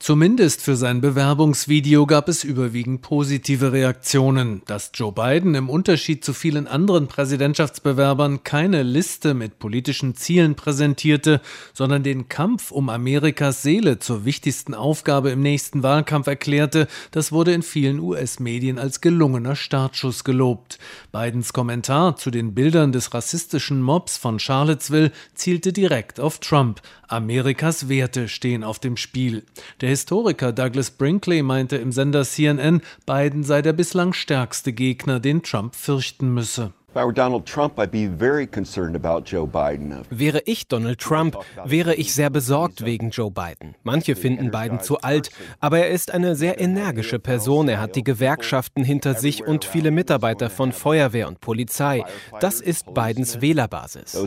Zumindest für sein Bewerbungsvideo gab es überwiegend positive Reaktionen. Dass Joe Biden im Unterschied zu vielen anderen Präsidentschaftsbewerbern keine Liste mit politischen Zielen präsentierte, sondern den Kampf um Amerikas Seele zur wichtigsten Aufgabe im nächsten Wahlkampf erklärte, das wurde in vielen US-Medien als gelungener Startschuss gelobt. Bidens Kommentar zu den Bildern des rassistischen Mobs von Charlottesville zielte direkt auf Trump. Amerikas Werte stehen auf dem Spiel. Der Historiker Douglas Brinkley meinte im Sender CNN, Biden sei der bislang stärkste Gegner, den Trump fürchten müsse. Wäre ich Donald Trump, wäre ich sehr besorgt wegen Joe Biden. Manche finden Biden zu alt, aber er ist eine sehr energische Person. Er hat die Gewerkschaften hinter sich und viele Mitarbeiter von Feuerwehr und Polizei. Das ist Bidens Wählerbasis.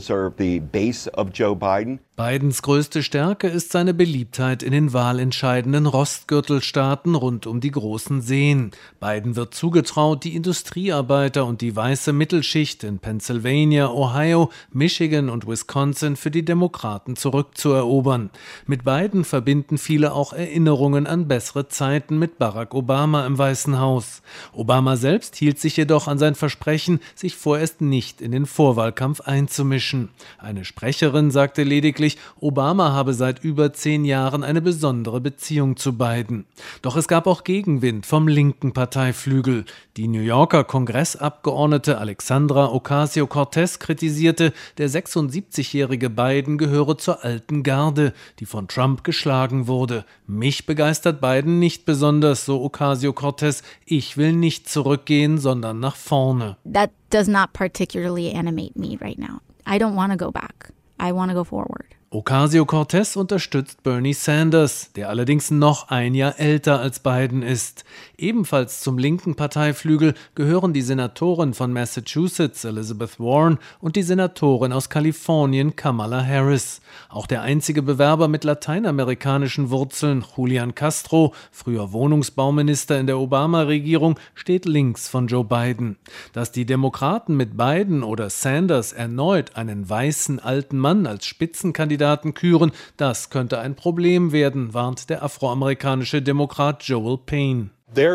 Bidens größte Stärke ist seine Beliebtheit in den wahlentscheidenden Rostgürtelstaaten rund um die großen Seen. Biden wird zugetraut, die Industriearbeiter und die weiße Mittelschicht in Pennsylvania, Ohio, Michigan und Wisconsin für die Demokraten zurückzuerobern. Mit Biden verbinden viele auch Erinnerungen an bessere Zeiten mit Barack Obama im Weißen Haus. Obama selbst hielt sich jedoch an sein Versprechen, sich vorerst nicht in den Vorwahlkampf einzumischen. Eine Sprecherin sagte lediglich, Obama habe seit über 10 Jahren eine besondere Beziehung zu Biden. Doch es gab auch Gegenwind vom linken Parteiflügel. Die New Yorker Kongressabgeordnete Alexandra Ocasio-Cortez kritisierte, der 76-jährige Biden gehöre zur alten Garde, die von Trump geschlagen wurde. Mich begeistert Biden nicht besonders, so Ocasio-Cortez. Ich will nicht zurückgehen, sondern nach vorne. That does not particularly animate me right now. I don't want to go back. I want to go forward. Ocasio-Cortez unterstützt Bernie Sanders, der allerdings noch ein Jahr älter als Biden ist. Ebenfalls zum linken Parteiflügel gehören die Senatorin von Massachusetts, Elizabeth Warren, und die Senatorin aus Kalifornien, Kamala Harris. Auch der einzige Bewerber mit lateinamerikanischen Wurzeln, Julian Castro, früher Wohnungsbauminister in der Obama-Regierung, steht links von Joe Biden. Dass die Demokraten mit Biden oder Sanders erneut einen weißen alten Mann als Spitzenkandidaten küren, das könnte ein Problem werden, warnt der afroamerikanische Demokrat Joel Payne.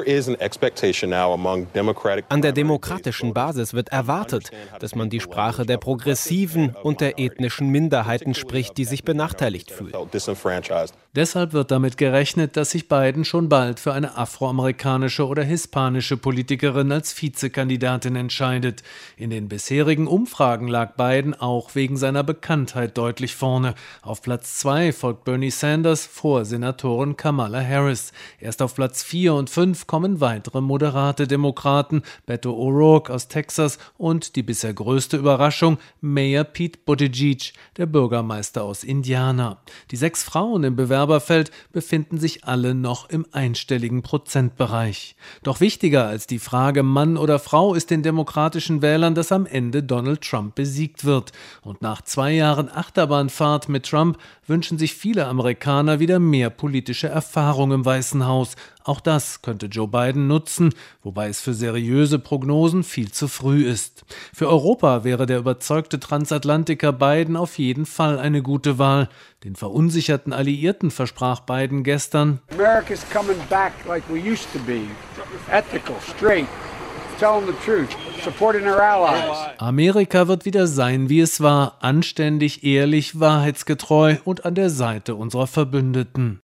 An der demokratischen Basis wird erwartet, dass man die Sprache der Progressiven und der ethnischen Minderheiten spricht, die sich benachteiligt fühlen. Deshalb wird damit gerechnet, dass sich Biden schon bald für eine afroamerikanische oder hispanische Politikerin als Vizekandidatin entscheidet. In den bisherigen Umfragen lag Biden auch wegen seiner Bekanntheit deutlich vorne. Auf Platz 2 folgt Bernie Sanders vor Senatorin Kamala Harris. Erst auf Platz 4 und 5 kommen weitere moderate Demokraten, Beto O'Rourke aus Texas und die bisher größte Überraschung, Mayor Pete Buttigieg, der Bürgermeister aus Indiana. Die 6 Frauen im Bewerberfeld befinden sich alle noch im einstelligen Prozentbereich. Doch wichtiger als die Frage Mann oder Frau ist den demokratischen Wählern, dass am Ende Donald Trump besiegt wird. Und nach 2 Jahren Achterbahnfahrt mit Trump wünschen sich viele Amerikaner wieder mehr politische Erfahrung im Weißen Haus. Auch das könnte Joe Biden nutzen, wobei es für seriöse Prognosen viel zu früh ist. Für Europa wäre der überzeugte Transatlantiker Biden auf jeden Fall eine gute Wahl. Den verunsicherten Alliierten versprach Biden gestern: America's coming back like we used to be. Ethical, straight, telling the truth, supporting our allies. Amerika wird wieder sein, wie es war, anständig, ehrlich, wahrheitsgetreu und an der Seite unserer Verbündeten.